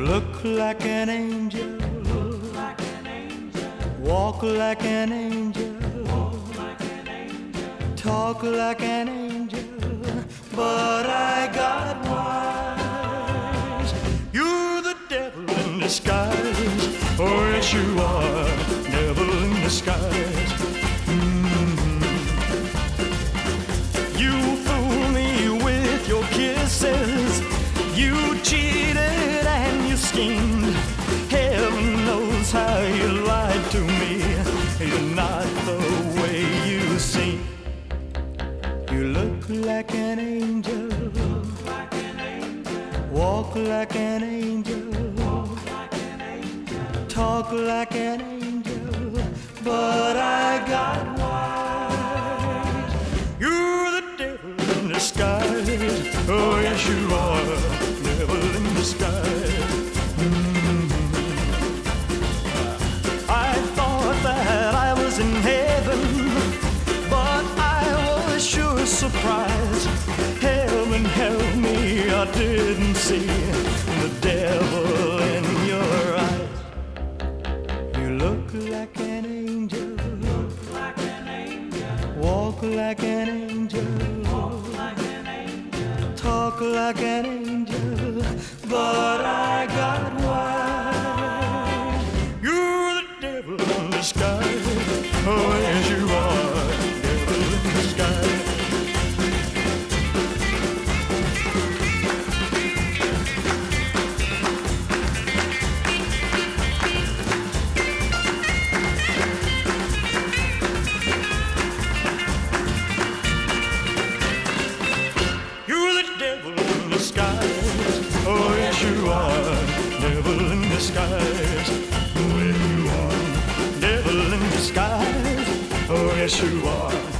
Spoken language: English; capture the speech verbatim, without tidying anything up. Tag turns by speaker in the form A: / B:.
A: look like an angel, walk like an angel, talk like an angel, but I got wise. You're the devil in disguise, oh yes you are, devil in disguise. Mm-hmm. You fool me with your kisses, you cheated and you schemed. Heaven knows how you lied to me. You're not the way you seem. You look like an angel, walk like an angel, talk like an angel, but I got wise. You're the devil in disguise, oh yes you are, devil in disguise. Mm-hmm. I thought that I was in heaven, but I was sure surprised. Heaven help me, I didn't see the devil in your eyes. You look like an angel, walk like an angel, talk like an angel, but I got wise. You're the devil in disguise, oh yes you are, devil in disguise. Devil in disguise, oh yes you are, devil in disguise. Oh yes you are, devil in disguise, oh yes you are.